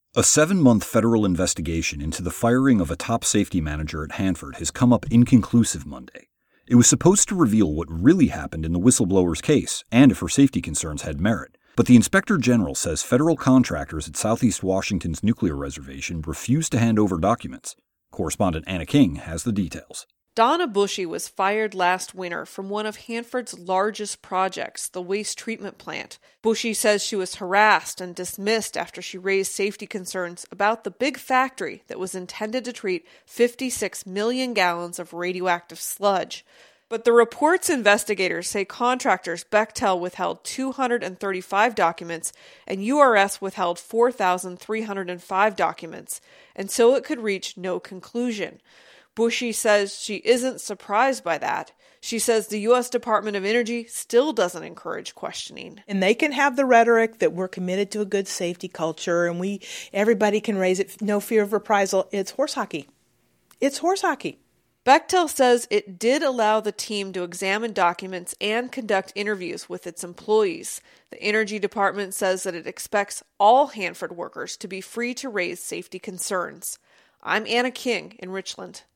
A 7-month federal investigation into the firing of a top safety manager at Hanford has come up inconclusive Monday. It was supposed to reveal what really happened in the whistleblower's case and if her safety concerns had merit. But the Inspector General says federal contractors at Southeast Washington's nuclear reservation refused to hand over documents. Correspondent Anna King has the details. Donna Bushy was fired last winter from one of Hanford's largest projects, the waste treatment plant. Bushy says she was harassed and dismissed after she raised safety concerns about the big factory that was intended to treat 56 million gallons of radioactive sludge. But the report's investigators say contractors Bechtel withheld 235 documents and URS withheld 4,305 documents, and so it could reach no conclusion. Bushy says she isn't surprised by that. She says the U.S. Department of Energy still doesn't encourage questioning. And they can have the rhetoric that we're committed to a good safety culture and everybody can raise it, no fear of reprisal. It's horse hockey. It's horse hockey. Bechtel says it did allow the team to examine documents and conduct interviews with its employees. The Energy Department says that it expects all Hanford workers to be free to raise safety concerns. I'm Anna King in Richland.